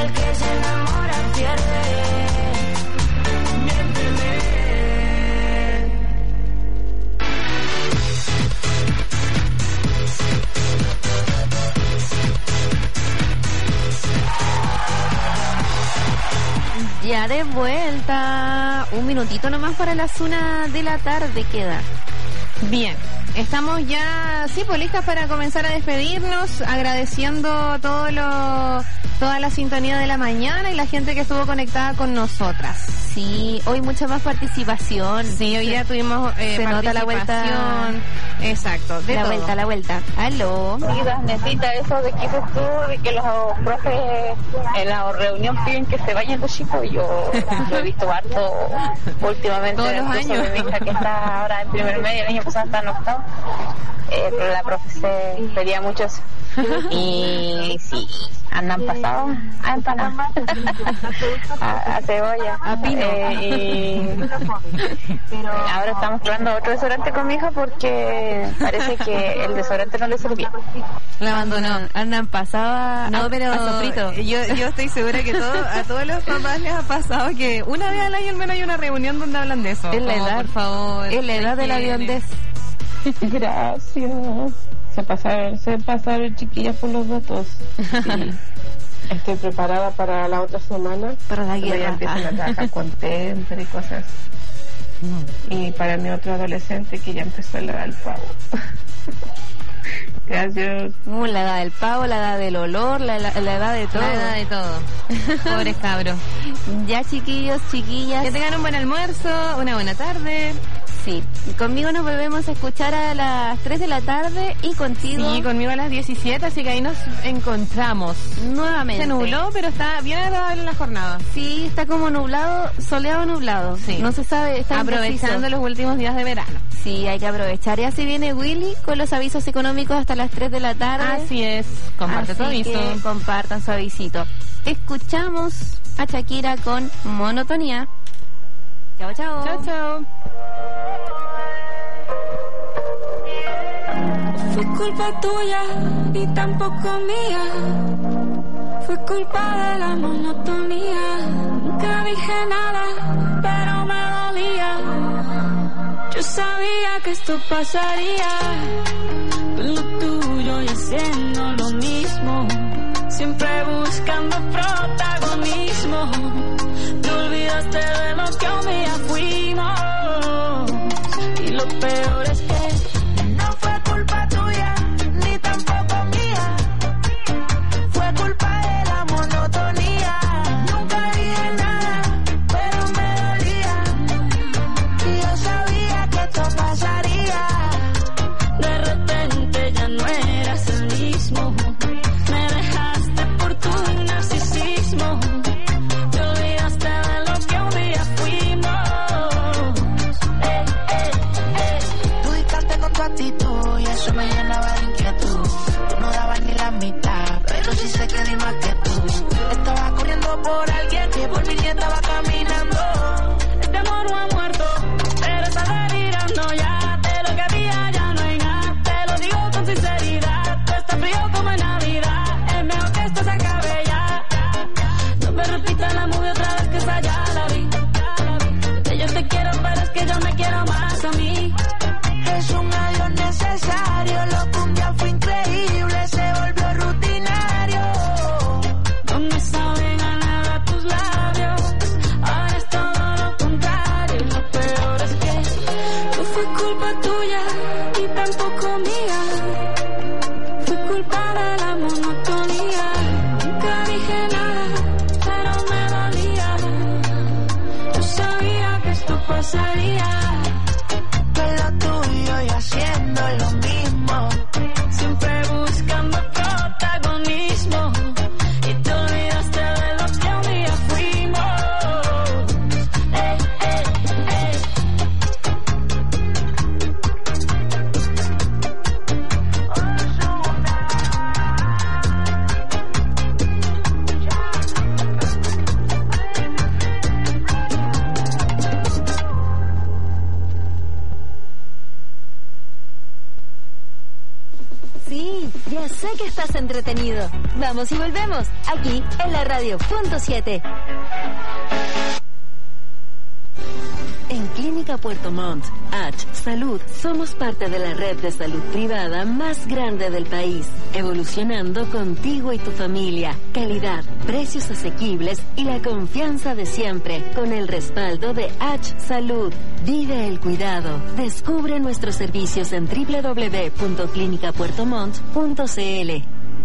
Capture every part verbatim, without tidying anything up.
el que se enamora pierde. Miénteme. Ya de vuelta, un minutito nomás para las una de la tarde queda. Bien, estamos ya, sí, pues listas para comenzar a despedirnos, agradeciendo todo lo, toda la sintonía de la mañana y la gente que estuvo conectada con nosotras. Sí, hoy mucha más participación. Sí, hoy ya tuvimos eh, se nota la vuelta. Exacto, de la todo. vuelta, la vuelta. Aló. Mira, necesita eso de que dices tú, de que los profes en la reunión piden que se vayan los chicos. Yo lo he visto harto últimamente. Todos los curso años. de mi hija que está ahora en primer medio, el año pasado está en octavo. Eh, pero la profe se pedía mucho eso. Y sí, andan pasados a empanadas, a, a cebolla, a pino. Eh, y ahora estamos probando otro desodorante con mi hija porque parece que el desodorante no le servía. La abandonó. Andan pasaba No, a, pero a sofrito. yo, yo estoy segura que todo, a todos los papás les ha pasado que una vez al año al menos hay una reunión donde hablan de eso. Es la Como, edad. por favor. Es la edad de la biondez. Gracias. Se pasaron, se pasaron chiquillas por los datos. Sí. Estoy preparada para la otra semana. Para la cuando ya guerra. empiezan a trabajar con Temper y cosas. Y para mi otro adolescente que ya empezó la edad del pavo. Gracias. Uh, la edad del pavo, la edad del olor, la, la, la edad de todo. La edad de todo. Pobres cabros. Ya, chiquillos, chiquillas. Que tengan un buen almuerzo, una buena tarde. Sí, conmigo nos volvemos a escuchar a las tres de la tarde y contigo Sí, conmigo a las diecisiete, así que ahí nos encontramos. nuevamente. Se nubló, pero está bien agradable la jornada. Sí, está como nublado, soleado, nublado. Sí. No se sabe, está Aprovechando indeciso. los últimos días de verano. Sí, hay que aprovechar. Ya se viene Willy con los avisos económicos hasta las tres de la tarde. Así es. Comparte tu Así aviso. que compartan su avisito. Escuchamos a Shakira con Monotonía. Chao, chao. Chao, chao. Fue culpa tuya y tampoco mía. Fue culpa de la monotonía. Nunca dije nada, pero me dolía. Yo sabía que esto pasaría. Con lo tuyo y haciendo lo mismo. Siempre buscando protagonismo. Te olvidaste de lo que un día fuimos. Y lo peor es que no fue culpa tuya, ni tampoco mía. Fue culpa de la monotonía. Nunca dije nada, pero me dolía. Y yo sabía que esto pasaría. De repente ya no eras el mismo. Me dejaste por tu narcisismo. Te olvidaste de lo que un día fuimos. Eh, eh, eh. Tú distante con tu actitud y eso me llenaba de inquietud. Tú no dabas ni la mitad, pero sí sé que di más que tú. Estaba corriendo por alguien que por mí ni estaba caminando. Este amor no ha muerto, pero está delirando ya. De lo que había ya no hay nada, te lo digo con sinceridad. Tú estás frío como en Navidad, es mejor que esto se acabe ya. No me repitas la movie otra vez que esa ya la vi. Que yo te quiero, pero es que yo me quiero más a mí. Es un adiós necesario, lo que un día fue increíble se volvió rutinario. No me saben a nada tus labios, ahora es todo lo contrario. Lo peor es que no fue culpa tuya y tampoco mía. Fue culpa de la monotonía. Nunca dije nada, pero me dolía. Yo sabía que esto pasaría. Con lo tuyo y haciendo lo mismo. Siempre buscando protagonismo. Y te olvidaste de lo que un día fuimos. Eh, eh, eh. entretenido. Vamos y volvemos, aquí en la radio punto siete. En Clínica Puerto Montt, H Salud, somos parte de la red de salud privada más grande del país, evolucionando contigo y tu familia. Calidad, precios asequibles y la confianza de siempre, con el respaldo de H Salud. Vive el cuidado. Descubre nuestros servicios en doble u doble u doble u punto clínica puerto montt punto c l.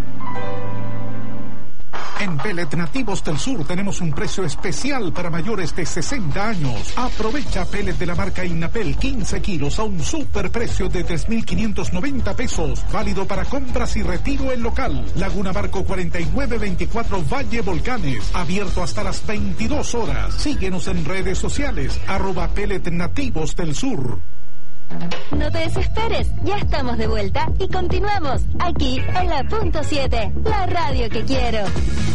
En Pellet Nativos del Sur tenemos un precio especial para mayores de sesenta años. Aprovecha pellet de la marca Innapel quince kilos a un superprecio de tres mil quinientos noventa pesos. Válido para compras y retiro en local. Laguna Barco cuarenta y nueve veinticuatro Valle Volcanes. Abierto hasta las veintidós horas. Síguenos en redes sociales. Arroba Pellet Nativos del Sur. No te desesperes, ya estamos de vuelta y continuamos aquí en la punto siete, la radio que quiero.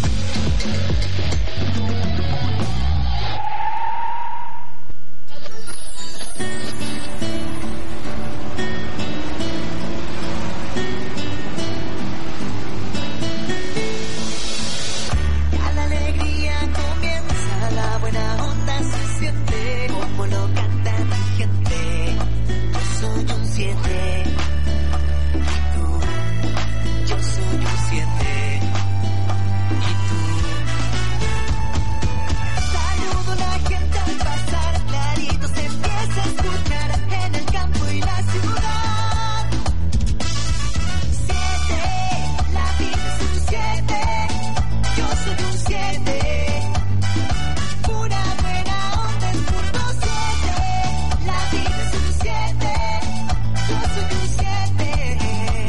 Ya la alegría comienza, la buena onda se siente, como lo canta mi gente. Soy un siete, y tú, yo soy un siete, y tú. Saludo a la gente al pasar, clarito se empieza a escuchar en el campo y la ciudad. Siete, la vida es un siete, yo soy un siete. Pura buena onda es punto siete, la vida es un siete. Yo soy un siete.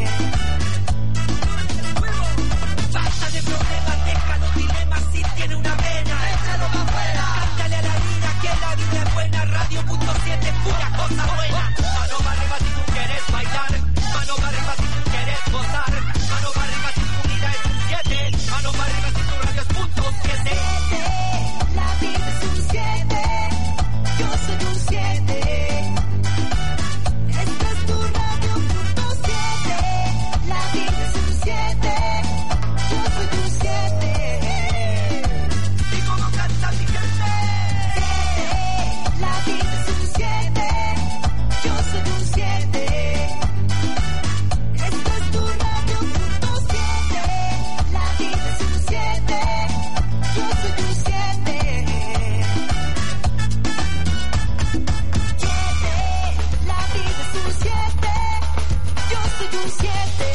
Basta de problemas, deja los dilemas. Si tiene una vena, échalo para afuera. Cántale a la vida que la vida es buena. Radio punto siete, pura cosa buena. Mano para arriba si tú quieres bailar. Mano para arriba si tú quieres gozar. Mano para arriba si tu vida es un siete. Mano para arriba si tu radio es punto siete. La vida es un siete. Yo soy un siete. Esta es tu radio punto siete, la vida es un siete, yo soy un siete. ¿Y cómo canta mi gente? Siete, la vida es un siete, yo soy un siete. Esta es tu radio punto siete, la vida es un siete, yo soy un siete. Siete, la vida es un siete, yo soy un siete.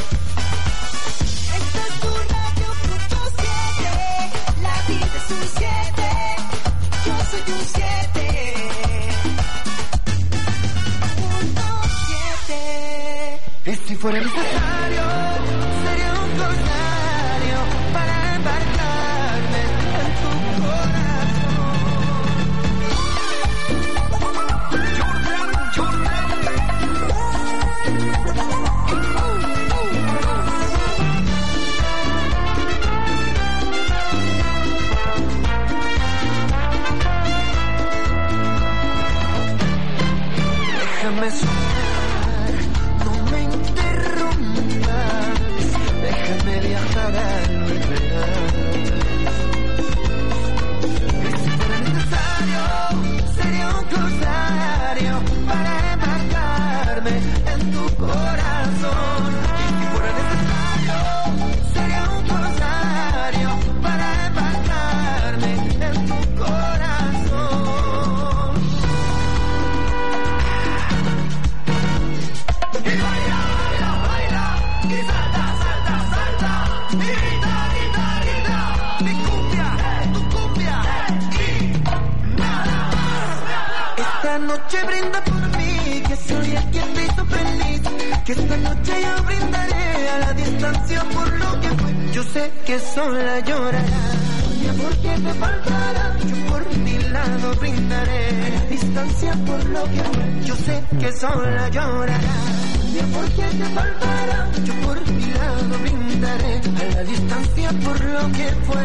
Esta es tu radio punto siete, la vida es un siete, yo soy un siete. Punto siete. Y si fuera necesario, sería un corsario para embarcarme en tu corazón. Déjame soñar, no me interrumpas, déjame viajar a lo irreal. Y si fuera necesario, sería un corsario para embarcarme en tu corazón. Y si fuera necesario, sería un corsario para embarcarme en tu corazón. Y baila, baila, baila, y salta, salta, salta, y grita, grita, grita, mi cumbia, tu cumbia, y nada más. Esta noche brinda por mí, que soy el quien te hizo feliz, que esta noche yo brindaré a la distancia por lo que fue. Yo sé que sola llorarás, mi amor que te faltará, yo por mi lado brindaré a la distancia por lo que fue. Yo sé que sola llorarás, mi amor que te faltará, yo por mi lado brindaré a la distancia por lo que fue.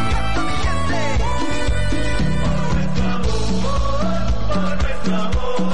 Por nuestro amor, por nuestro amor.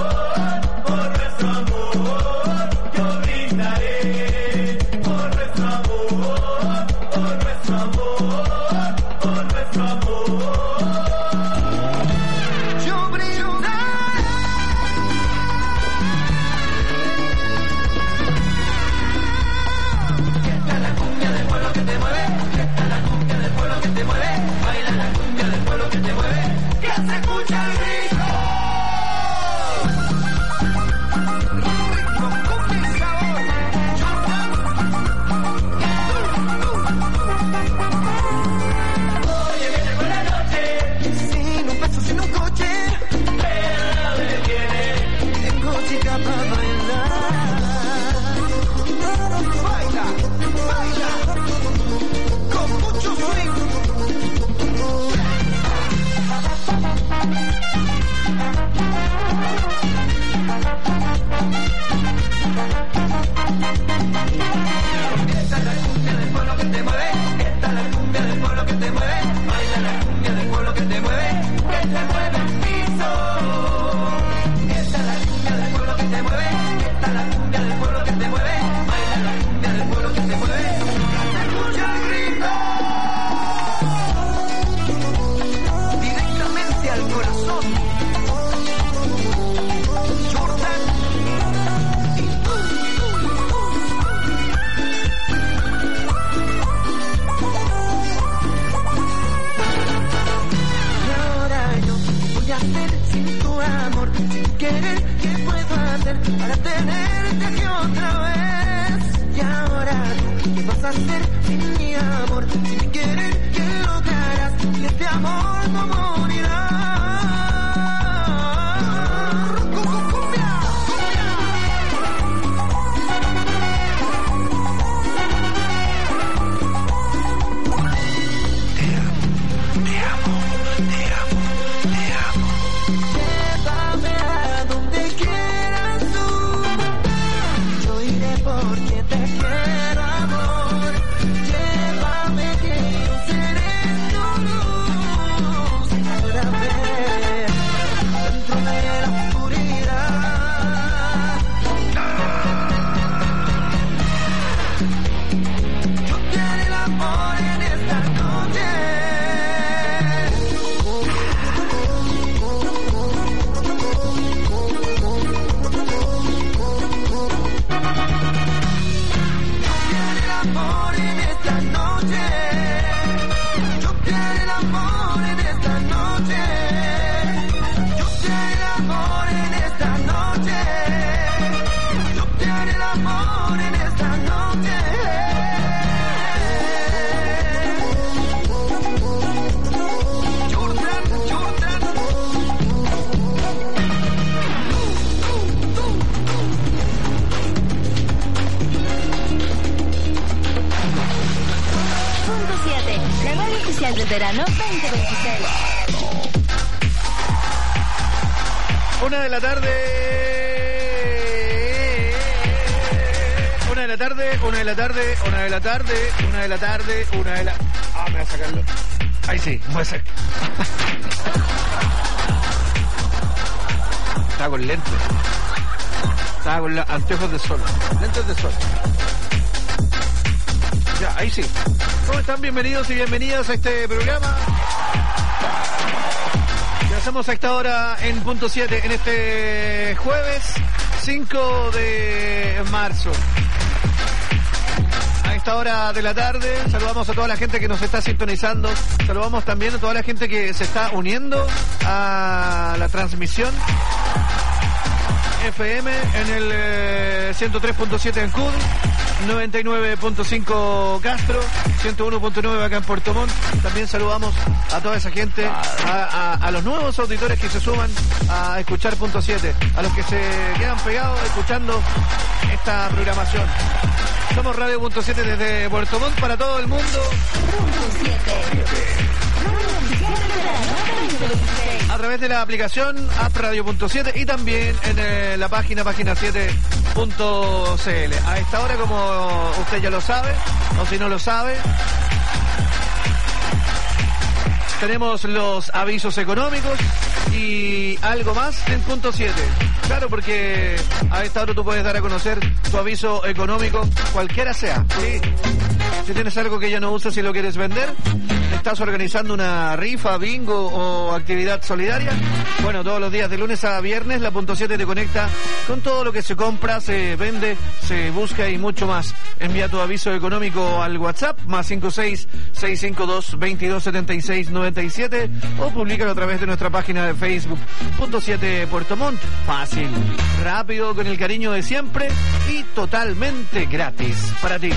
otra vez. Y ahora, ¿qué vas a hacer sin mi amor? Si me quieres, ¿qué lograrás? Y este amor no morirá. del verano veinte veintiséis. Una de la tarde. Una de la tarde, una de la tarde, una de la tarde, una de la tarde, una de la... Ah, me voy a sacarlo. Ahí sí, voy a sacar. Estaba con lentes. Estaba con los anteojos de sol. Lentes de sol. Ya, ahí sí. ¿Cómo están? Bienvenidos y bienvenidas a este programa. Que hacemos a esta hora en punto siete, en este jueves cinco de marzo. A esta hora de la tarde saludamos a toda la gente que nos está sintonizando. Saludamos también a toda la gente que se está uniendo a la transmisión F M en el eh, ciento tres punto siete en C U D, noventa y nueve punto cinco Castro, ciento uno punto nueve acá en Puerto Montt. También saludamos a toda esa gente, a, a, a los nuevos auditores que se suman a escuchar punto siete, a los que se quedan pegados escuchando esta programación. Somos Radio punto siete desde Puerto Montt para todo el mundo. A través de la aplicación App Radio punto siete y también en eh, la página página siete punto c l. A esta hora, como usted ya lo sabe, o si no lo sabe, tenemos los avisos económicos y algo más en punto siete. Claro, porque a esta hora tú puedes dar a conocer tu aviso económico, cualquiera sea. ¿Sí? Si tienes algo que ya no usas y lo quieres vender, estás organizando una rifa, bingo o actividad solidaria, bueno, todos los días de lunes a viernes la punto siete te conecta con todo lo que se compra, se vende, se busca y mucho más. Envía tu aviso económico al WhatsApp más cinco seis, seis cinco dos, veintidós setenta y seis noventa y siete o publícalo a través de nuestra página de Facebook punto siete Puerto Montt. Fácil, rápido, con el cariño de siempre y totalmente gratis para ti.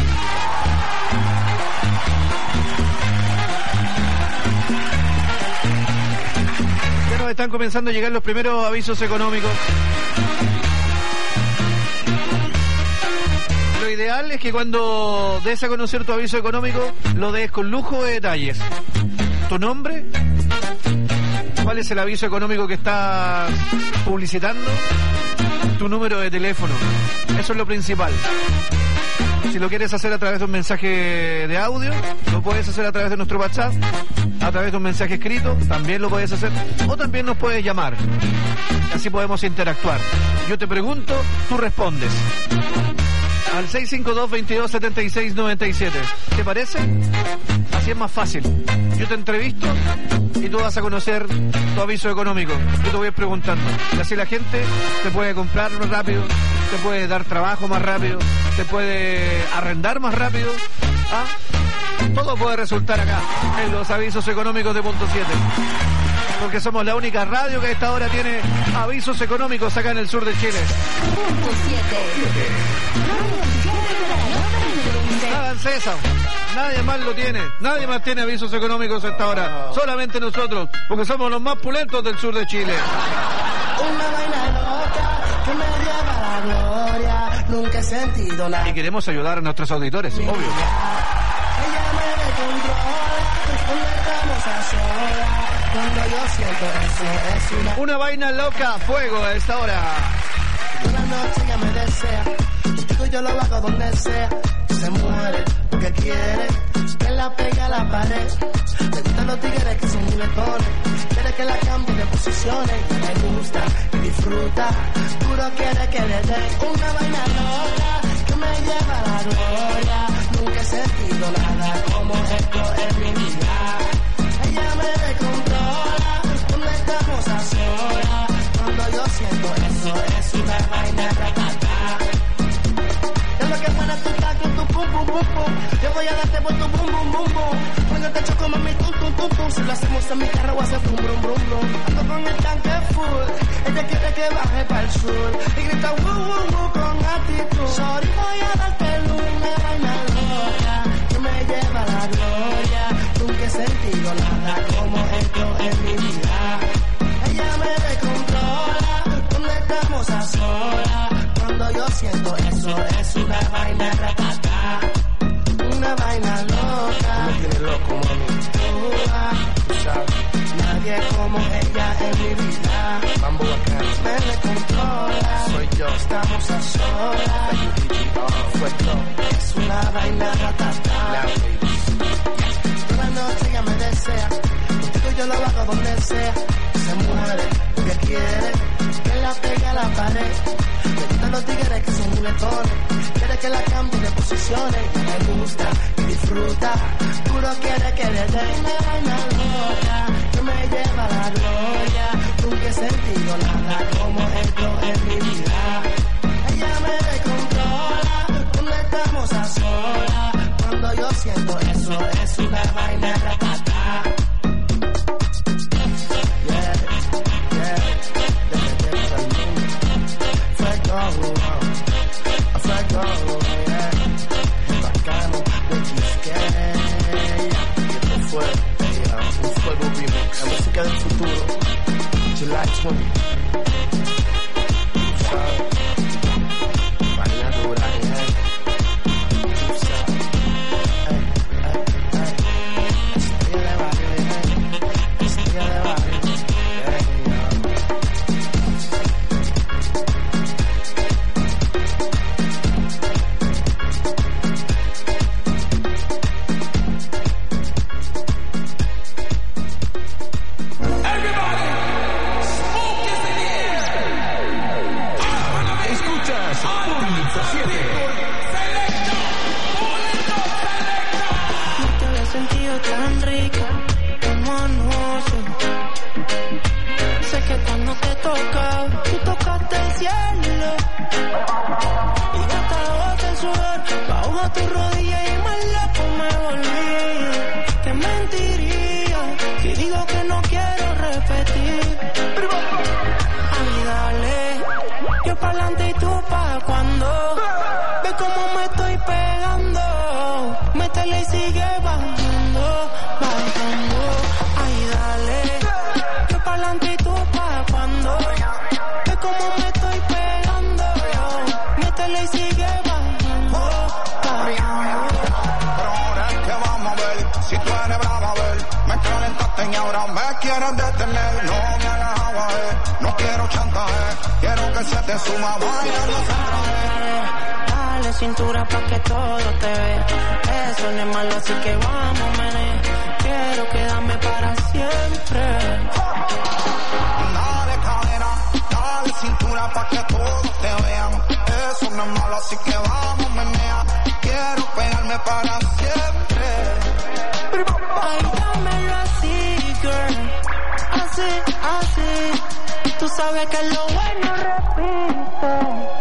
Ya nos están comenzando a llegar los primeros avisos económicos. Lo ideal es que cuando des a conocer tu aviso económico lo des con lujo de detalles. Tu nombre, cuál es el aviso económico que estás publicitando, tu número de teléfono. Eso es lo principal. Si lo quieres hacer a través de un mensaje de audio, lo puedes hacer a través de nuestro WhatsApp, a través de un mensaje escrito, también lo puedes hacer, o también nos puedes llamar. Así podemos interactuar. Yo te pregunto, tú respondes. Al seis cinco dos, veintidós setenta y seis noventa y siete. ¿Te parece? Así es más fácil. Yo te entrevisto y tú vas a conocer tu aviso económico. Yo te voy preguntando. Y así la gente te puede comprar más rápido, te puede dar trabajo más rápido, te puede arrendar más rápido. ¿Ah? Todo puede resultar acá, en los avisos económicos de punto siete. Porque somos la única radio que a esta hora tiene avisos económicos acá en el sur de Chile. Háganse esa. Nadie más lo tiene. Nadie más tiene avisos económicos a esta hora. Solamente nosotros, porque somos los más pulentos del sur de Chile. Una vaina loca que me lleva a la gloria. Nunca he sentido nada. Y queremos ayudar a nuestros auditores, obvio. Ella me controla cuando estamos a solas. Cuando yo siento eso es una... Una vaina loca, fuego a esta hora. Una noche ella me desea. Contigo yo lo hago donde sea. Se muere porque quiere que la pegue a la pared. Le gustan los tigres que son juguetones. Quiere que la cambie de posiciones. Me gusta y disfruta. Puro quiere que le dé una vaina loca que me lleva a la gloria. Nunca he sentido nada como esto en mi vida. Ella me descontrola cuando estamos a solas. Cuando yo siento eso es una vaina ratata. Es lo que buena tú estás con tu pum pum pum pum. Yo voy a darte por tu bum bum bum bum. Cuando te choco mami tum tum tum tum. Si lo hacemos en mi carro voy a hacer brum brum brum brum. Ando con el tanque full. Ella quiere que baje para el sur. Y grita woo woo woo con actitud. Sorry voy a darte una vaina loca que me lleva a la gloria. Nunca he sentido nada como esto en mi vida. Ella me descontrola cuando estamos a solas. Cuando yo siento eso es una vaina ratata. Una vaina loca. Me tiene loco, mami. Tú sabes. Nadie como ella en mi vida. Mambo acá. Me descontrola. Soy yo. Estamos a solas. Fue yo. Es una vaina ratata. Toda noche ella me desea. Contigo yo lo hago donde sea. Se muere porque quiere que la pegue a la pared. Le gustan los tigres que son juguetones. Quiere que la cambie de posiciones. Me gusta y disfruta. Puro quiere que le dé una vaina loca que me lleva a la gloria. Nunca he sentido nada como esto en mi vida. Ella me descontrola cuando estamos a solas. Cuando yo siento eso es una vaina ratata. Yeah, yeah, desde que el mundo fue todo, fue todo, yeah. El bacano de Quisqueya. Y esto fue yeah, un fuego remix. La música del futuro, July veinte. Tú sabes, vaina dura, yeah. Tú sabes, eh, eh, eh. Estrella de barrio, yeah. Estrella de barrio, yeah, yeah. Escuchas Pulso siete. No te había sentido tan rica como anoche. Sé que cuando te toca, tú tocaste el cielo. Y gota a gota el sudor bajo a tu rodilla y más loco me volví. Que mentiría si digo que no quiero repetir. Ay, dale, yo pa'lante y tú pa' cuando. Ve cómo me estoy pegando. Métele y sigue bajando, bajando. Ay, dale, yo pa'lante y tú pa' cuando. Ve cómo me estoy pegando. Métele y sigue bajando, bajando. Pero ahora es que vamos a ver, si tú eres brava, a ver, me calentaste y ahora me quieres detener. No me hagas agua, eh, no quiero chantaje, quiero que se te suma bailando sin traje. Dale cintura pa' que todo te vea. Eso no es malo, así que vamos, mené. Quiero quedarme para siempre. Dale cadera, dale cintura pa' que todos te vean. Eso no es malo, así que vamos, menea. Quiero pegarme para siempre. Ay, dámelo así, girl. Así, así. Tú sabes que lo bueno repite.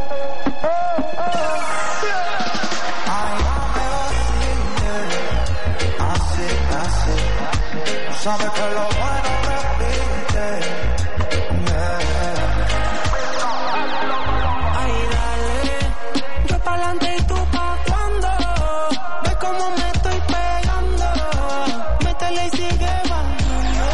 Ay, dámelo así, yeah. Así, así. Tú sabes que lo bueno repite. pa'lante y tú pa' cuando. Ves cómo me estoy pegando. Métele y sigue bajando.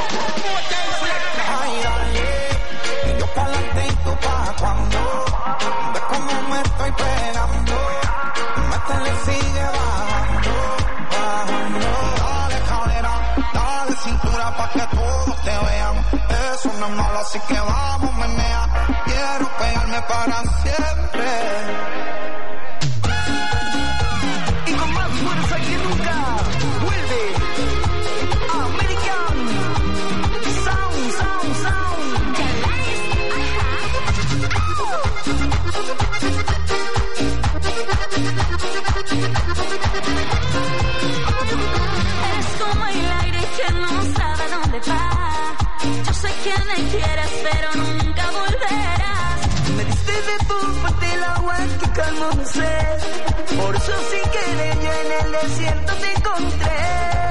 Ay, dale. Y yo pa'lante y tú pa' cuando. Ves cómo me estoy pegando. Métele y sigue bajando. Bajando. Dale cadera, dale cintura pa' que todos te vean. Eso no es malo, así que vamos, menea. Quiero pegarme para siempre. Y con más fuerza que nunca, vuelve American Sound, Sound, Sound. Es como el aire que no sabe dónde va. Yo sé que me quieres, pero nunca volverás. Me diste de tu parte el agua que calmó mi sed. Por eso sin querer yo en el desierto te encontré.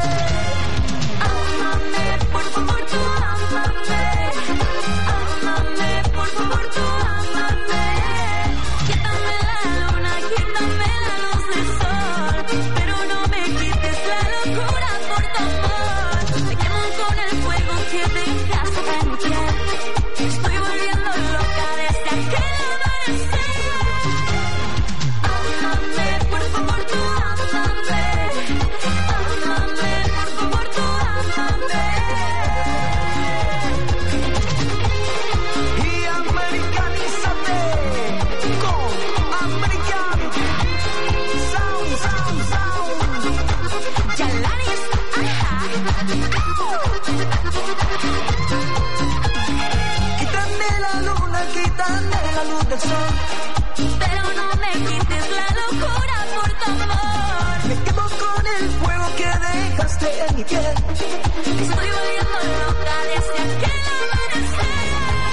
Ámame, por favor, tú ámame. Ámame, por favor, tú ámame. Quítame la luna, quítame la luz del sol, pero no me quites la locura por tu amor. Me quemo con el fuego que dejaste en mi piel. Estoy volviendo loca desde aquel amanecer. Ámame, por favor, tú ámame. Ámame, por favor, tú ámame. Y americanízate con American Sound, Sound, Sound. Yalanis, ajá. Quítame la luna, quítame la luz del sol. Pero no me quites la locura por tu amor. Me quemo con el fuego que dejaste en mi piel. Estoy volviendo loca desde aquel amanecer.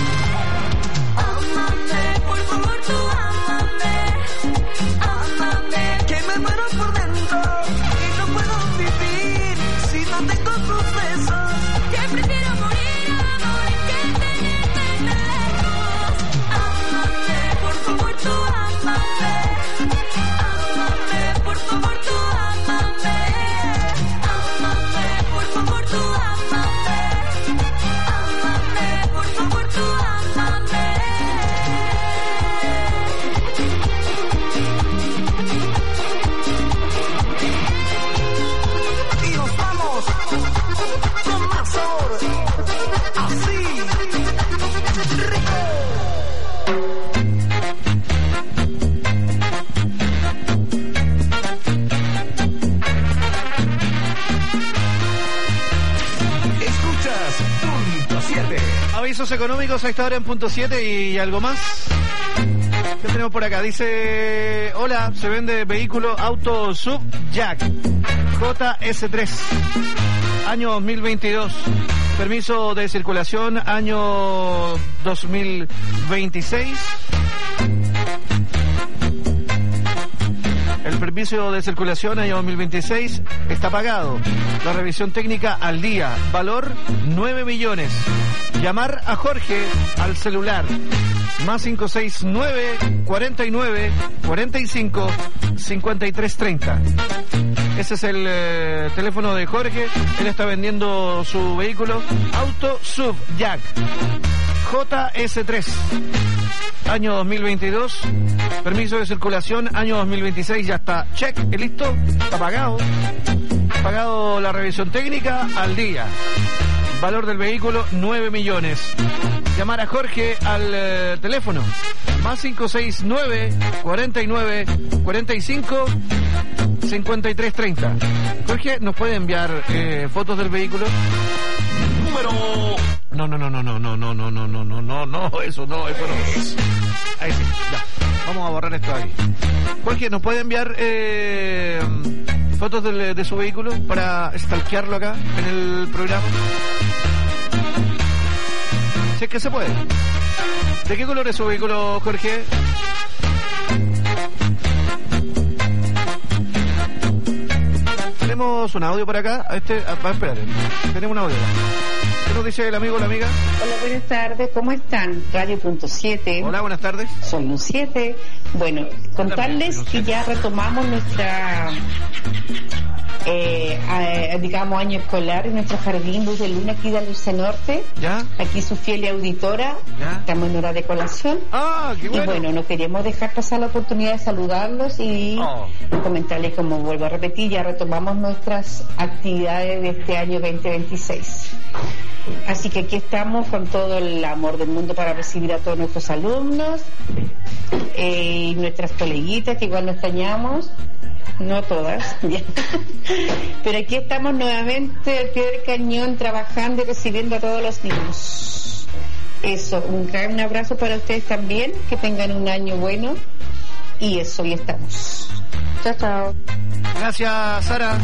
Ámame, por favor, tú ámame. Ámame. Que me muero por dentro y no puedo vivir si no tengo tus besos. Que prefiero morir, amor, que tenerte lejos. Ámame, por favor, tú ámame. Ámame, por favor, tú ámame. Ámame, por favor, tú ámame. Ámame, por favor, tú ámame. Y nos vamos con más sabor. Así, rico. Escuchas punto siete. Avisos económicos a esta hora en punto siete y algo más. ¿Qué tenemos por acá? Dice, hola, se vende vehículo auto sub Jack J S tres, año dos mil veintidós. Permiso de circulación año dos mil veintiséis. El permiso de circulación año dos mil veintiséis está pagado. La revisión técnica al día. Valor nueve millones. Llamar a Jorge al celular. Más cinco seis nueve, cuarenta y nueve, cuarenta y cinco, cincuenta y tres treinta. Ese es el eh, teléfono de Jorge. Él está vendiendo su vehículo Auto Sub Jack J S tres, año dos mil veintidós. Permiso de circulación año dos mil veintiséis. Ya está check, listo, está pagado. Pagado la revisión técnica al día. Valor del vehículo nueve millones. Llamar a Jorge al eh, teléfono más cinco seis nueve, cuarenta y nueve, cuarenta y cinco, cincuenta y tres treinta. Jorge, ¿nos puede enviar eh, fotos del vehículo? Número. No, no, no, no, no, no, no, no, no, no, no, no, no, eso no, eso no. Ahí sí, ya. Vamos a borrar esto ahí. Jorge, ¿nos puede enviar eh, fotos del, de su vehículo para stalkearlo acá en el programa? Si es que se puede. ¿De qué color es su vehículo, Jorge? Tenemos tenemos un audio por acá. Este, ah, espérate, tenemos un audio. ¿Qué nos dice el amigo o la amiga? Hola, buenas tardes, ¿cómo están? Radio Punto siete. Hola, buenas tardes. Soy un siete. Bueno, contarles que ya retomamos nuestra, eh, eh, digamos, año escolar en nuestro jardín Luz de Luna aquí de Luce Norte. ¿Ya? Aquí su fiel y auditora. ¿Ya? Estamos en hora de colación. Ah, qué bueno. Y bueno, no queríamos dejar pasar la oportunidad de saludarlos y Oh. comentarles, como vuelvo a repetir, ya retomamos nuestras actividades de este año veinte veintiséis. Así que aquí estamos con todo el amor del mundo para recibir a todos nuestros alumnos eh, y nuestras coleguitas que igual nos extrañamos, no todas, ya. Pero aquí estamos nuevamente al pie del cañón trabajando y recibiendo a todos los niños. Eso, un gran abrazo para ustedes también, que tengan un año bueno y eso, y estamos. Chao, chao. Gracias, Sara.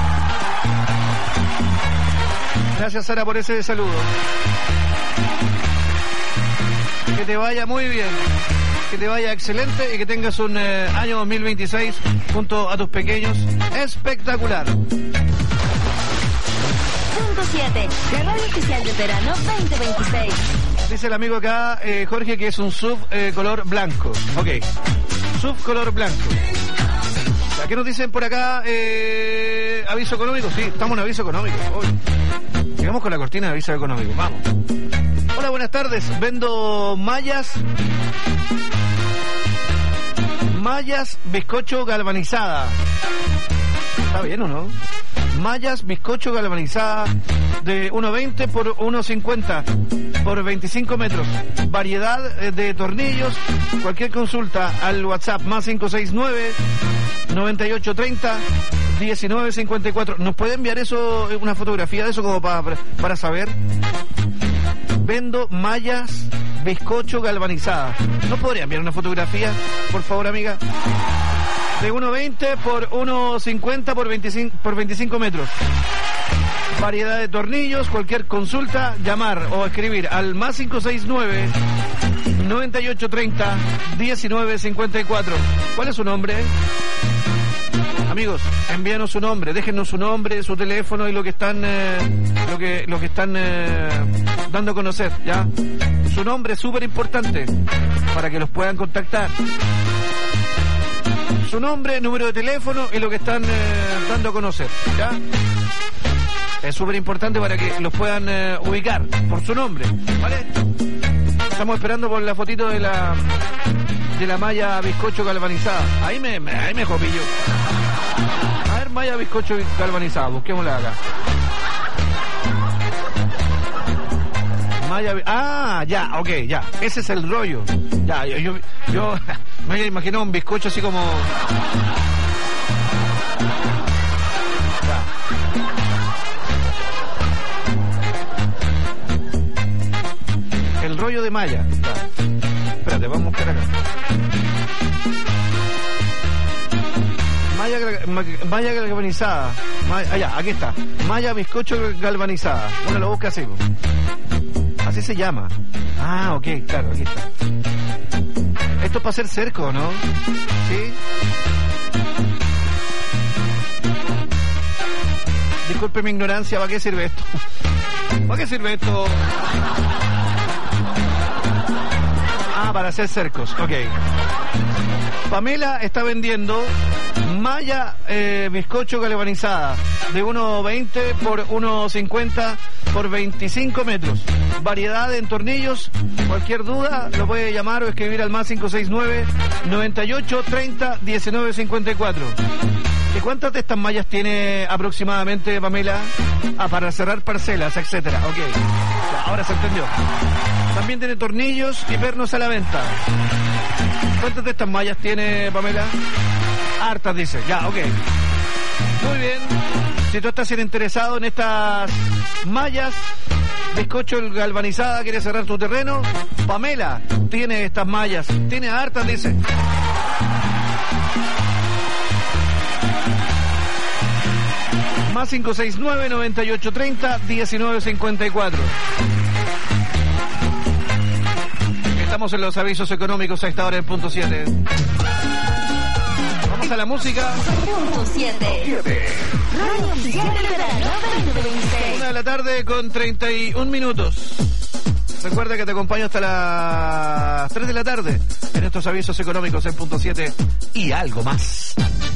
Gracias, Sara, por ese saludo. Que te vaya muy bien, que te vaya excelente y que tengas un eh, año dos mil veintiséis junto a tus pequeños espectacular. Punto siete, la radio oficial de verano veinte veintiséis. Dice el amigo acá, eh, Jorge, que es un sub eh, color blanco. Ok, sub color blanco. ¿Qué nos dicen por acá? Eh, ¿Aviso económico? Sí, estamos en aviso económico. Hoy. Llegamos con la cortina de aviso económico. Vamos. Hola, buenas tardes. Vendo mallas. Mallas bizcocho galvanizada. ¿Está bien o no? Mallas bizcocho galvanizada de uno veinte por uno cincuenta por veinticinco metros. Variedad de tornillos. Cualquier consulta al WhatsApp más cinco seis nueve noventa y ocho treinta diecinueve cincuenta y cuatro. ¿Nos puede enviar eso, una fotografía de eso como para, para saber? Vendo mallas bizcocho galvanizada. ¿No podría enviar una fotografía, por favor, amiga? De uno veinte por uno cincuenta por veinticinco, por veinticinco metros. Variedad de tornillos. Cualquier consulta, llamar o escribir al más cinco seis nueve noventa y ocho treinta diecinueve cincuenta y cuatro. ¿Cuál es su nombre? Amigos, envíanos su nombre, déjenos su nombre, su teléfono y lo que están eh, lo que lo que están eh, dando a conocer, ¿ya? Su nombre es súper importante para que los puedan contactar. Su nombre, número de teléfono y lo que están eh, dando a conocer, ¿ya? Es súper importante para que los puedan eh, ubicar por su nombre, ¿vale? Estamos esperando por la fotito de la de la malla bizcocho galvanizada. Ahí me, me ahí me copillo. A ver, malla bizcocho galvanizada, busquémosla acá. Malla, ah, ya, ok, ya. Ese es el rollo. Ya, yo, yo, yo me había imaginado un bizcocho así como. Ya. El rollo de malla. Ya. Espérate, vamos a buscar acá. Malla, malla galvanizada. Malla, allá, aquí está. Malla bizcocho galvanizada. Uno lo busca así. Así se llama. Ah, ok, claro, aquí está. Esto es para hacer cerco, ¿no? ¿Sí? Disculpe mi ignorancia, ¿para qué sirve esto? ¿Para qué sirve esto? Ah, para hacer cercos, ok. Pamela está vendiendo malla eh, bizcocho galvanizada de uno veinte por uno cincuenta por veinticinco metros. Variedad en tornillos. Cualquier duda lo puede llamar o escribir al más cinco seis nueve noventa y ocho treinta diecinueve cincuenta y cuatro. ¿Y cuántas de estas mallas tiene aproximadamente, Pamela? Ah, para cerrar parcelas, etcétera. Ok, ya, ahora se entendió. También tiene tornillos y pernos a la venta. ¿Cuántas de estas mallas tiene, Pamela? Hartas, dice. Ya, ok. Muy bien. Si tú estás interesado en estas mallas bizcocho galvanizada, quieres cerrar tu terreno, Pamela tiene estas mallas. Tiene hartas, dice. Más cinco seis nueve noventa y ocho treinta diecinueve cincuenta y cuatro. Estamos en los avisos económicos a esta hora en punto siete. Vamos pasa la música. Punto siete. Radio Oficial del Verano veinte veintiséis. Una de la tarde con treinta y un minutos. Recuerda que te acompaño hasta las tres de la tarde en estos avisos económicos en Punto siete y algo más.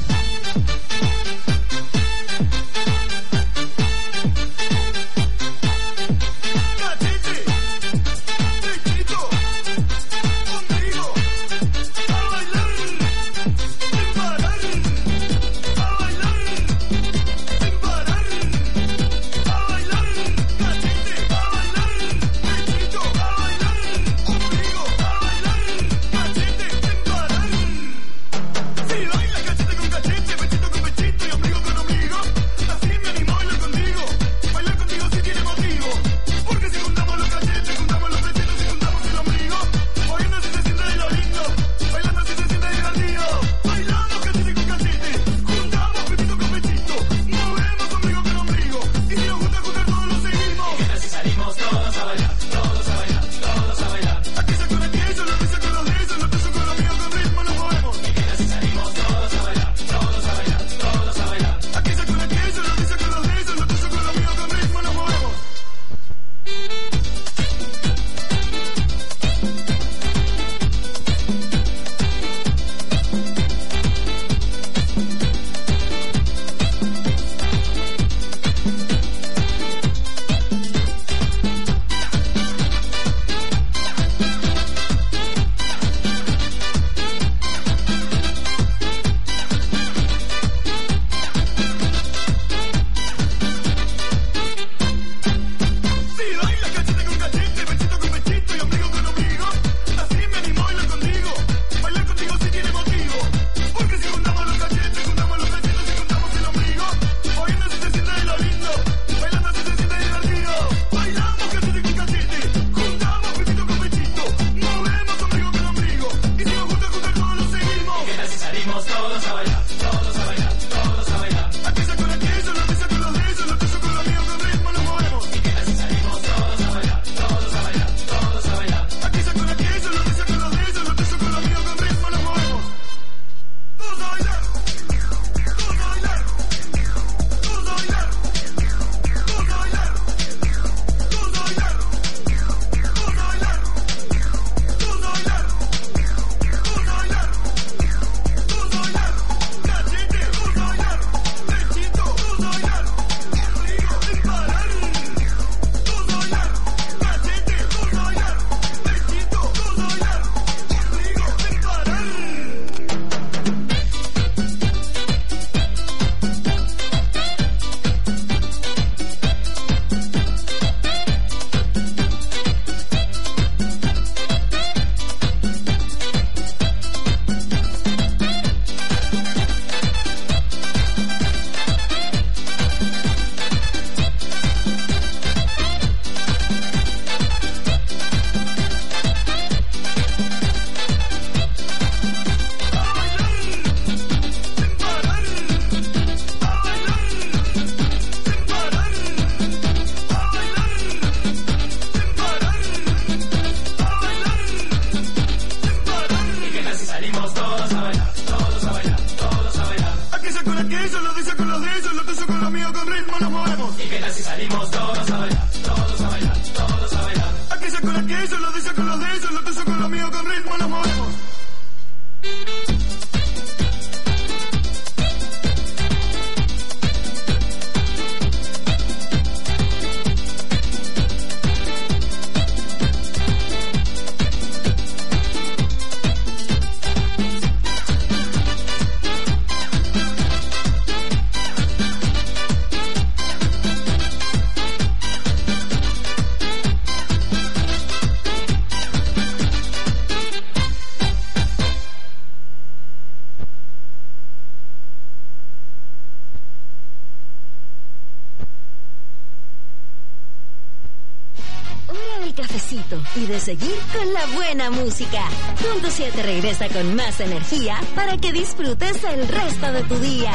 Y de seguir con la buena música. Punto siete regresa con más energía para que disfrutes el resto de tu día.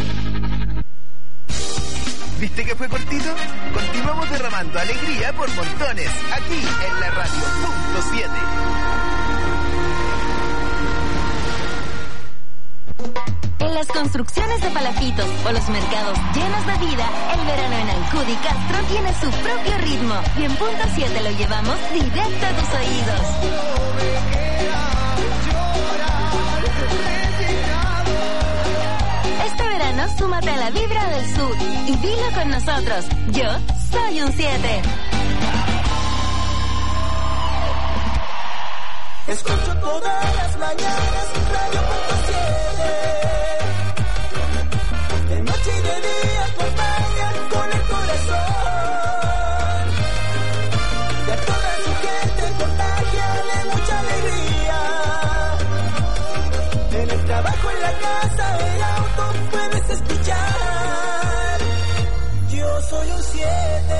¿Viste que fue cortito? Continuamos derramando alegría por montones aquí en la radio. Punto siete. En las construcciones de palafitos o los mercados llenos de vida, el verano en Ancud y Castro tiene su propio ritmo. Y en punto siete lo llevamos directo a tus oídos. Este verano súmate a la vibra del sur y dilo con nosotros. Yo soy un siete. Escucho todas las mañanas Radio punto siete. De noche y de día acompaña con el corazón. Y a toda su gente contagia de mucha alegría. En el trabajo, en la casa, el auto puedes escuchar. Yo soy un siete.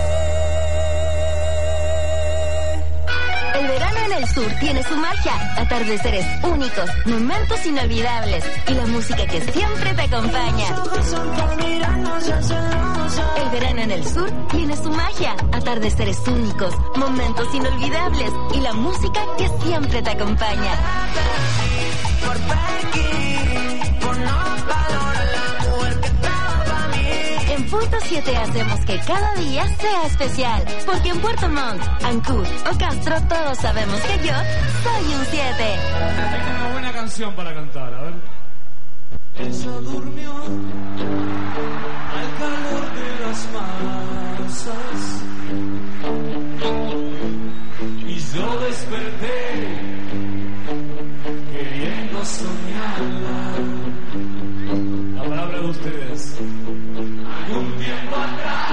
El verano en el sur tiene su magia, atardeceres únicos, momentos inolvidables y la música que siempre te acompaña. El verano en el sur tiene su magia, atardeceres únicos, momentos inolvidables y la música que siempre te acompaña. En Punto siete hacemos que cada día sea especial, porque en Puerto Montt, Ancud o Castro todos sabemos que yo soy un siete. Tengo una buena canción para cantar, a ver. Ella durmió al calor de las masas y yo desperté queriendo soñarla. La palabra de ustedes. Un tiempo atrás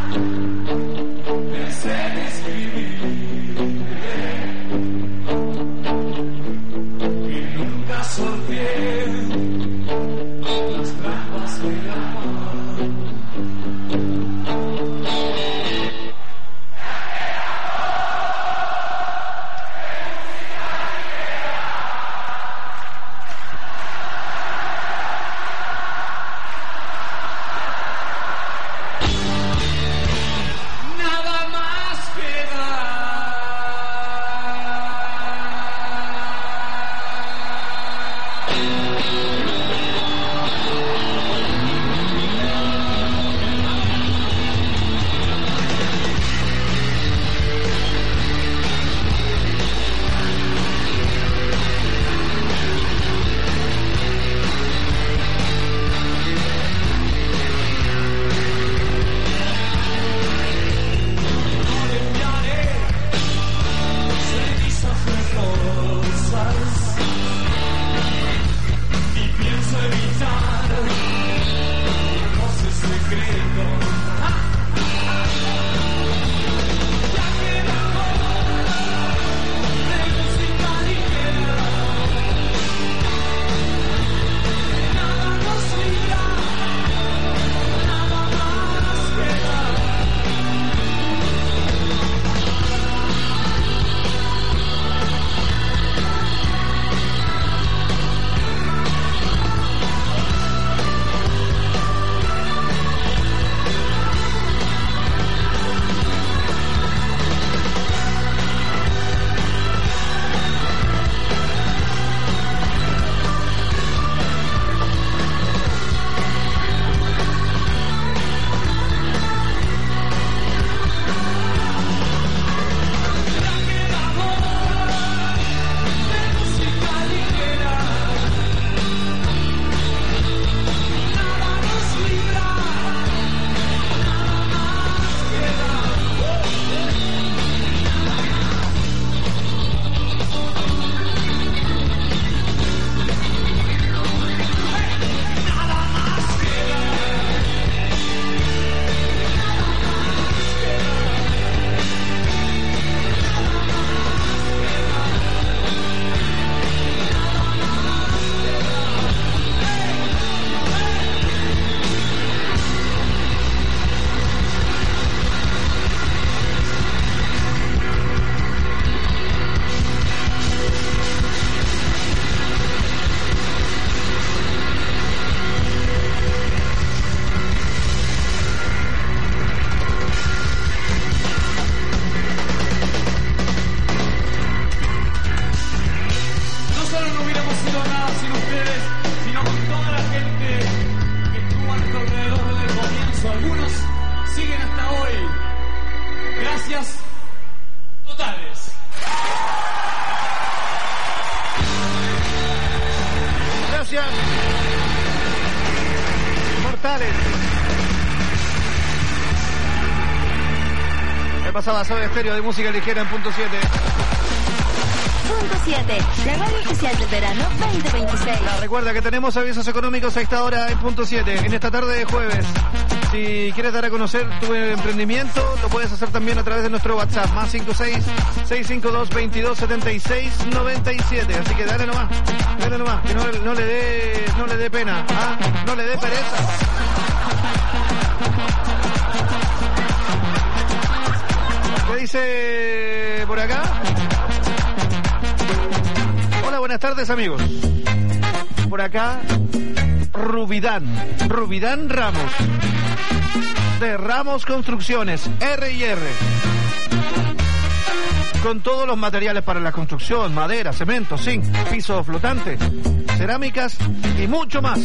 pensé en escribirte y nunca sorteé las trampas del amor. pasaba Soda Stereo de música ligera en punto siete. Punto siete, la radio oficial del verano veinte veintiséis. La recuerda que tenemos avisos económicos a esta hora en punto siete, en esta tarde de jueves. Si quieres dar a conocer tu emprendimiento, lo puedes hacer también a través de nuestro WhatsApp, más cinco seis, seis cinco dos, veintidós setenta y seis noventa y siete. Así que dale nomás, dale nomás, que no, no le dé no le dé pena, ¿ah? No le dé pereza. ¿Qué dice por acá? Hola, buenas tardes, amigos. Por acá, Rubidán, Rubidán Ramos, de Ramos Construcciones, R y R. Con todos los materiales para la construcción, madera, cemento, zinc, piso flotante, cerámicas y mucho más.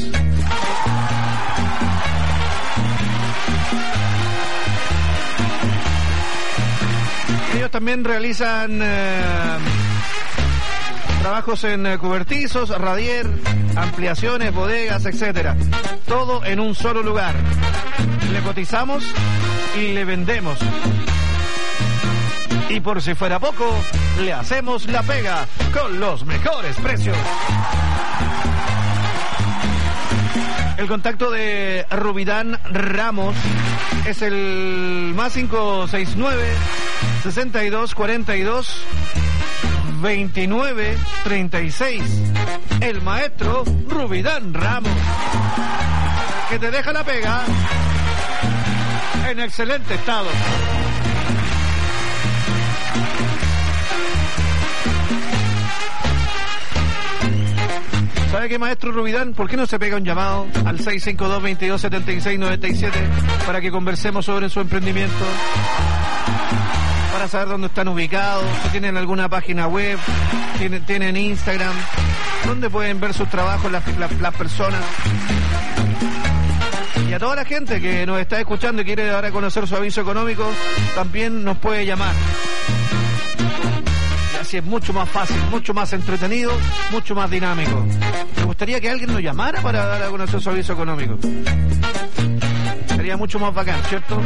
Ellos también realizan eh, trabajos en eh, cobertizos, radier, ampliaciones, bodegas, etcétera. Todo en un solo lugar. Le cotizamos y le vendemos. Y por si fuera poco, le hacemos la pega con los mejores precios. El contacto de Rubidán Ramos es el más cinco seis nueve, sesenta y dos, cuarenta y dos, veintinueve, treinta y seis. El maestro Rubidán Ramos, que te deja la pega en excelente estado. ¿Sabe qué, maestro Rubidán? ¿Por qué no se pega un llamado al seis cinco dos, veintidós setenta y seis noventa y siete para que conversemos sobre su emprendimiento? Para saber dónde están ubicados, si tienen alguna página web, tienen, tienen Instagram, dónde pueden ver sus trabajos las, las, las personas. Y a toda la gente que nos está escuchando y quiere dar a conocer su aviso económico, también nos puede llamar. Así es mucho más fácil, mucho más entretenido, mucho más dinámico. Me gustaría que alguien nos llamara para dar a conocer su aviso económico. Sería mucho más bacán, ¿cierto?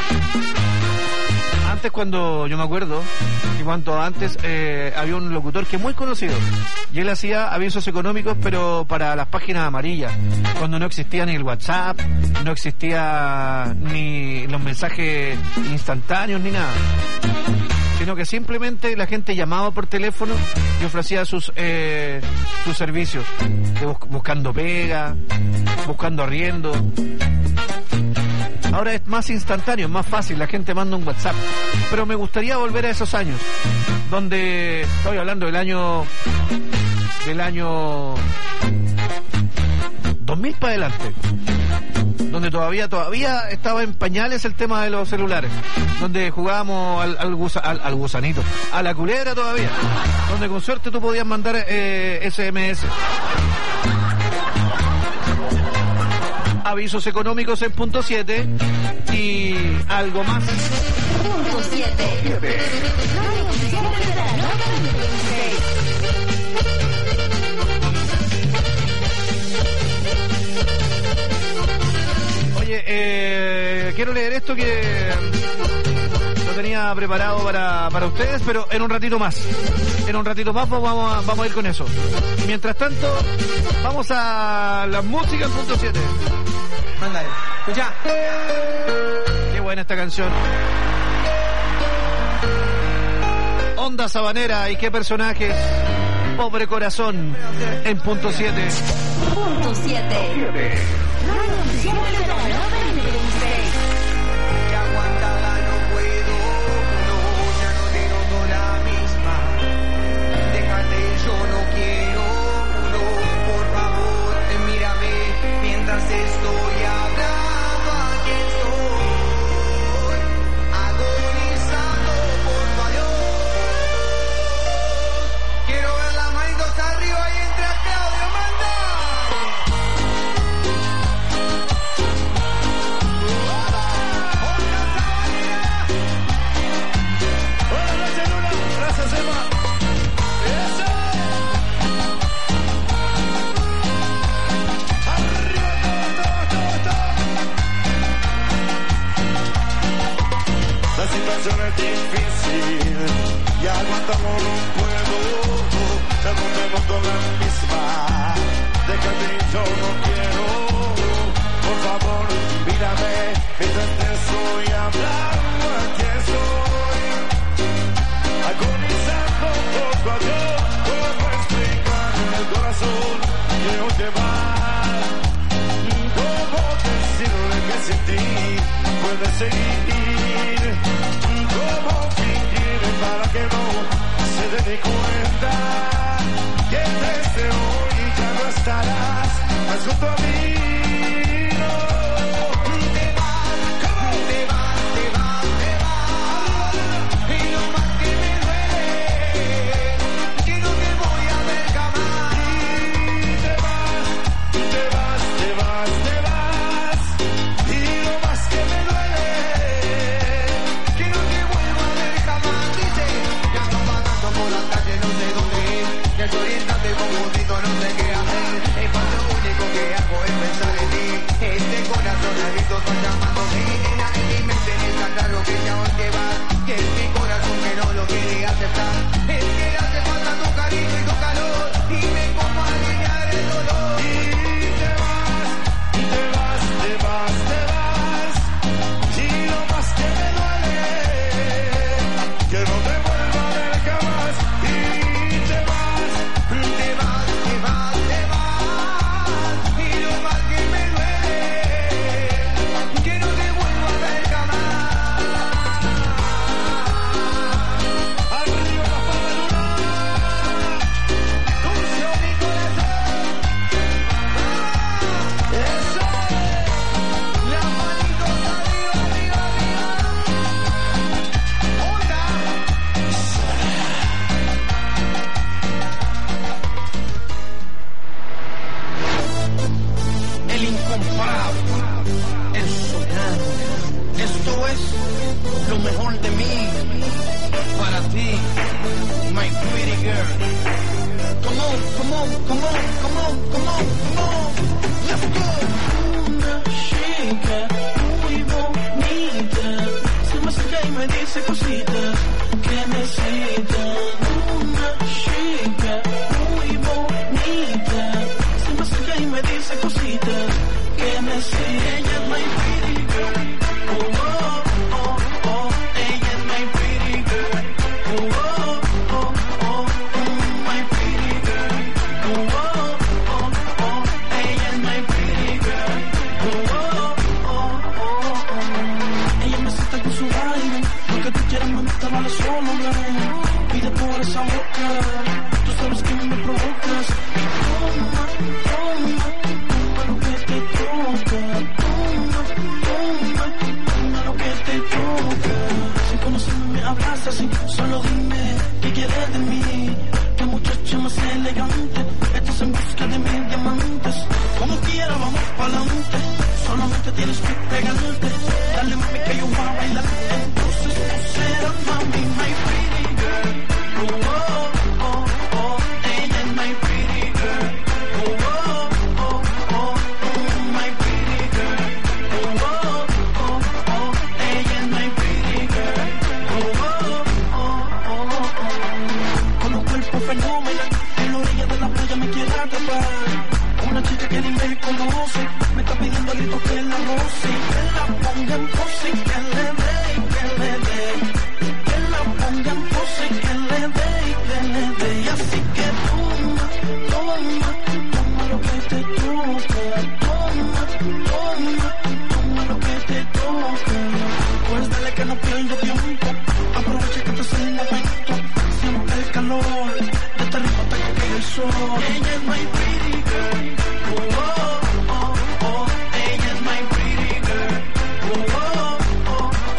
Antes, cuando yo me acuerdo, y cuanto antes eh, había un locutor que es muy conocido, y él hacía avisos económicos, pero para las páginas amarillas, cuando no existía ni el WhatsApp, no existía ni los mensajes instantáneos ni nada, sino que simplemente la gente llamaba por teléfono y ofrecía sus eh, sus servicios, de bus- buscando pega, buscando arriendo. Ahora es más instantáneo, es más fácil, la gente manda un WhatsApp. Pero me gustaría volver a esos años, donde estoy hablando del año del año dos mil para adelante, donde todavía todavía estaba en pañales el tema de los celulares, donde jugábamos al, al, gusa, al, al gusanito, a la culebra todavía, donde con suerte tú podías mandar eh, S M S. Avisos económicos en punto siete y algo más. Punto siete. Oye, eh, quiero leer esto que lo tenía preparado para, para ustedes, pero en un ratito más. En un ratito más vamos a, vamos a ir con eso. Mientras tanto, vamos a la música en punto siete. Mándale, escucha. Qué buena esta canción. Onda Sabanera y qué personajes. Pobre corazón en punto siete. Punto siete. Ya aguantada no puedo, no, ya no te noto la misma. Déjate, yo no quiero, no, por favor, mírame mientras estoy hablando, aquí estoy, agonizando por tu adiós. Quiero ver las manitos arriba y entre Claudio, manda. situación es difícil y aguantamos no puedo, ya no tenemos con la misma, déjate yo no quiero, por favor mírame, mientras te estoy hablando, aquí estoy, agonizando poco a Dios, cómo explicar en el corazón que hoy te vas, cómo decirle que sin ti puedes seguir, cómo fingir para que no se dé ni cuenta que desde hoy ya no estarás más junto a mí. No. Te vas, ¿cómo? Te vas, te vas, te vas, y lo más que me duele, que no te voy a ver jamás. Y te vas, te vas, te vas, te vas, y lo más que me duele, que no te vuelvo a ver jamás. Dice, ya no pagando por la calle, no sé dónde ir, desoriéntate confundido, no sé qué hacer, es más lo único que hago es pensar en ti, este corazón a gritos va llamando mi nena, en mi mente está claro que ya hoy te vas, que es mi corazón que no lo quiere aceptar, es que le hace falta tu cariño y tu calor, y me pongo a aliviar el dolor. Y te vas, te vas, te vas, te vas, y lo más que me duele, que no te vuelva a ver jamás. Y te vas, te vas, te vas, te vas, y lo más que me duele, que no te vuelvo a ver jamás. Arriba la palma Cuncio mi corazón. Eso es. Las manitos arriba, arriba, arriba. Onda. El incomparable, el soñado. Esto es lo mejor de mí, para ti, my pretty girl. Come on, come on, come on, come on, come on, come on. Let's go. Una chica muy bonita se me acerca y me dice cositas que necesita. Una chica muy bonita se me acerca y me dice cositas que necesita. Ella es my pretty girl. Oh, oh, oh, oh. Ella es my pretty girl. Oh, oh, oh, oh. Mm, my pretty girl. Oh, oh, oh, oh. Ella es my pretty girl. Oh, oh, oh, oh, oh. Ella me sienta con su baile. Lo que tú quieras, mamita, vale solo hablar. Pide por esa boca. Tú sabes que me provocas. Toma, toma, toma lo que te toca. Toma, toma, toma lo que te toca. Sin conocerme me hablas así. Solo dime qué quieres de mí. La muchacha más elegante. Estás en busca de mis diamantes. Como quiera vamos pa'lante. Solamente tienes que pegarte. Dale mami que yo voy a bailar. Entonces tú serás mami, my pretty girl. Oh, oh, oh, oh. Ella es my pretty girl. Oh, oh, oh, oh. Mm, my pretty girl. Oh, oh, oh, oh. Ella es my pretty girl. Oh, oh, oh, oh, oh. Con un cuerpo fenomenal, en la orilla de la playa me quiere atrapar. Una chica que ni me conoce, me está pidiendo a gritos que la roce, que la ponga en pose, que le dé, que le dé, que la ponga en pose, que le dé, que le dé. Y así que toma, toma, toma lo que te toca, toma, toma, toma lo que te toca. Pues dale que no pierdo tiempo, aprovecha que te sale el momento, siente el calor, de este ritmo hasta que caiga el sol. Ella es my pretty girl. Oh, oh, oh, oh. Ella es my pretty girl. Oh, oh, oh,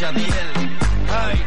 mucha miel. Ay.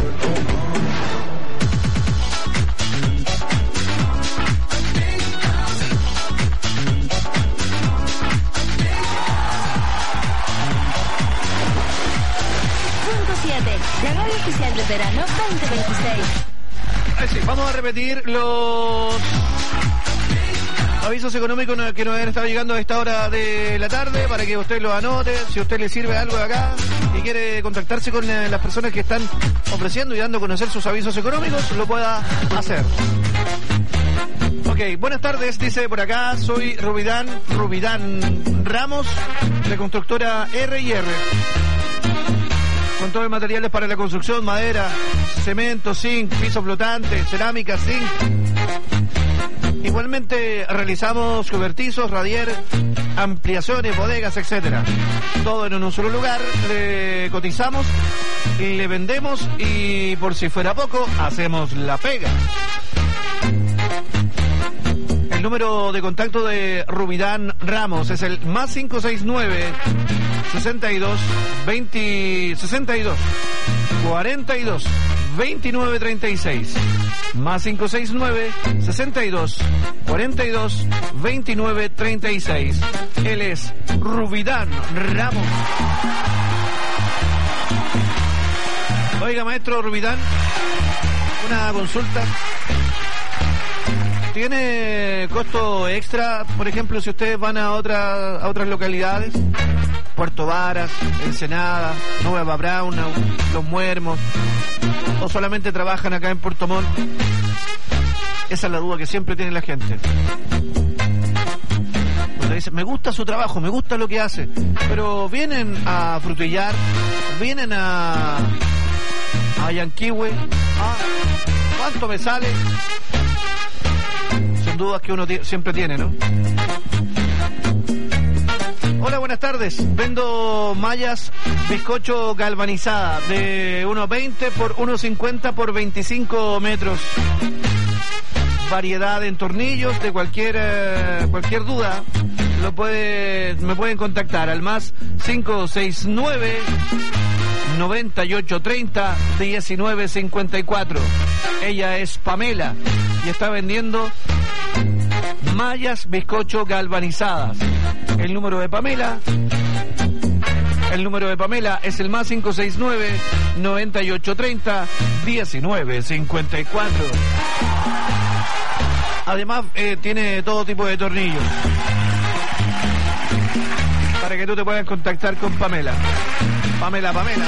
La radio oficial de verano veinte veintiséis. Ay, sí, vamos a repetir los avisos económicos que nos han estado llegando a esta hora de la tarde para que usted los anote. Si a usted le sirve algo de acá y quiere contactarse con las personas que están ofreciendo y dando a conocer sus avisos económicos, lo pueda hacer. Ok, buenas tardes, dice por acá, soy Rubidán, Rubidán Ramos, de constructora R y R. Con todos los materiales para la construcción, madera, cemento, zinc, piso flotante, cerámica, zinc. Igualmente realizamos cobertizos, radier, ampliaciones, bodegas, etcétera. Todo en un solo lugar, le cotizamos, le vendemos y por si fuera poco, hacemos la pega. El número de contacto de Rubidán Ramos es el más cinco seis nueve sesenta y dos veinte sesenta y dos cuarenta y dos veintinueve treinta y seis. Más cinco seis nueve sesenta y dos cuarenta y dos veintinueve treinta y seis. Él es Rubidán Ramos. Oiga, maestro Rubidán, una consulta. ¿Tiene costo extra, por ejemplo, si ustedes van a, otra, a otras localidades? Puerto Varas, Ensenada, Nueva Braunau, Los Muermos, ¿o solamente trabajan acá en Puerto Montt? Esa es la duda que siempre tiene la gente. Cuando dicen, me gusta su trabajo, me gusta lo que hace, pero vienen a frutillar, vienen a, a Yanquihue, ¿ah? ¿Cuánto me sale? Son dudas que uno siempre tiene, ¿no? Hola, buenas tardes. Vendo mallas bizcocho galvanizada de uno veinte por uno cincuenta por veinticinco metros. Variedad en tornillos, de cualquier eh, cualquier duda, lo puede me pueden contactar al más cinco seis nueve noventa y ocho treinta diecinueve cincuenta y cuatro. Ella es Pamela y está vendiendo mallas bizcocho galvanizadas. El número de Pamela El número de Pamela es el más cinco seis nueve noventa y ocho treinta diecinueve cincuenta y cuatro. Además eh, tiene todo tipo de tornillos para que tú te puedas contactar con Pamela. Pamela, Pamela.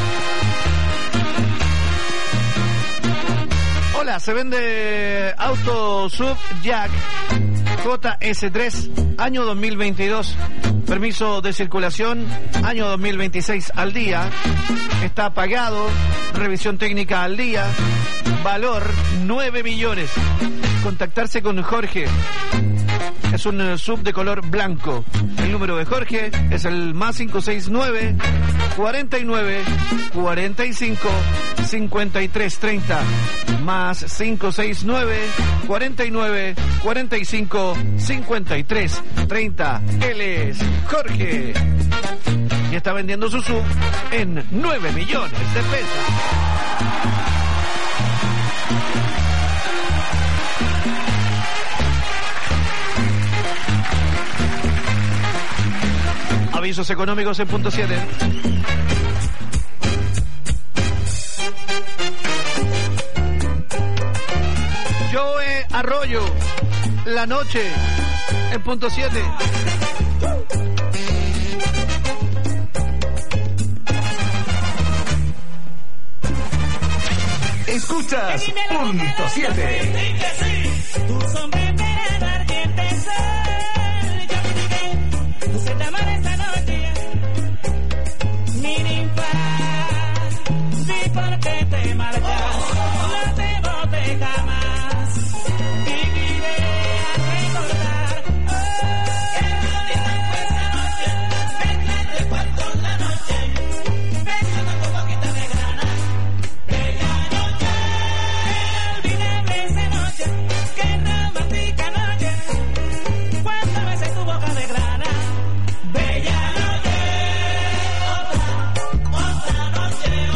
Hola, se vende auto sub Jack J S tres, año dos mil veintidós, permiso de circulación, año dos mil veintiséis al día, está pagado, revisión técnica al día, valor nueve millones. Contactarse con Jorge, es un sub de color blanco. El número de Jorge es el más cinco seis nueve cuarenta y nueve cuarenta y cinco cincuenta y tres treinta, más cinco seis nueve cuarenta y nueve cuarenta y cinco cincuenta y tres treinta. Él es Jorge y está vendiendo su sub en nueve millones de pesos. Avisos económicos en punto siete. Joe Arroyo, La Noche en punto siete. Escuchas punto siete. Tu sombrero ardiente sol, yo te dije, tú se te amaré esta noche, mi ninfa, sí porque te marchas, no te bote jamás, viviré a recordar, oh, qué bonita fue esa noche, me trae cuarto la noche, besando tu boquita de grana, bella noche, inolvidable esa noche, qué romántica noche, cuando besé tu boca de grana, bella noche, otra, otra noche.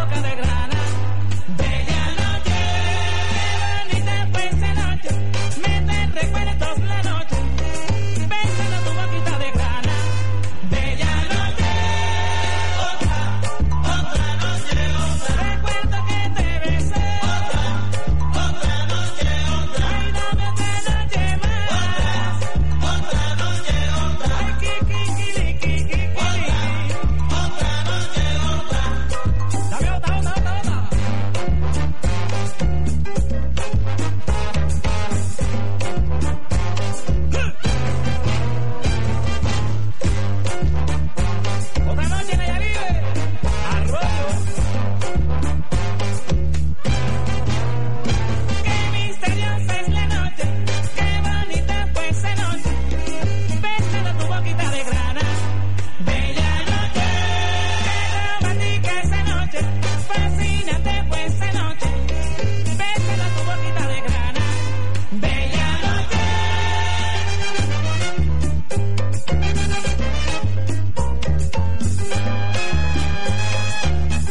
boca de grano.